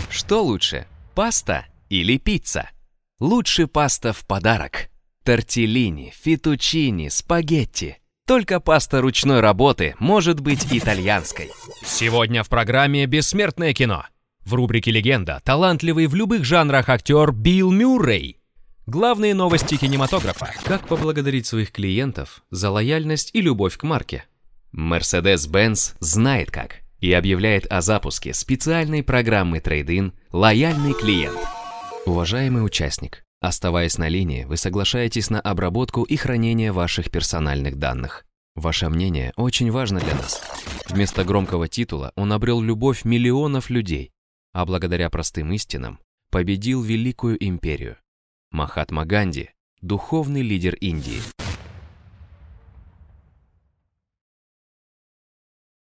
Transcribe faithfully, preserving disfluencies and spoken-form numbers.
Что лучше, паста или пицца? Лучше паста в подарок. Тортеллини, феттучини, спагетти. Только паста ручной работы может быть итальянской. Сегодня в программе «Бессмертное кино». В рубрике «Легенда» талантливый в любых жанрах актер Билл Мюррей. Главные новости кинематографа. Как поблагодарить своих клиентов за лояльность и любовь к марке? Mercedes-Benz знает как и объявляет о запуске специальной программы трейд-ин «Лояльный клиент». Уважаемый участник, оставаясь на линии, вы соглашаетесь на обработку и хранение ваших персональных данных. Ваше мнение очень важно для нас. Вместо громкого титула он обрел любовь миллионов людей, а благодаря простым истинам победил великую империю. Махатма Ганди – духовный лидер Индии.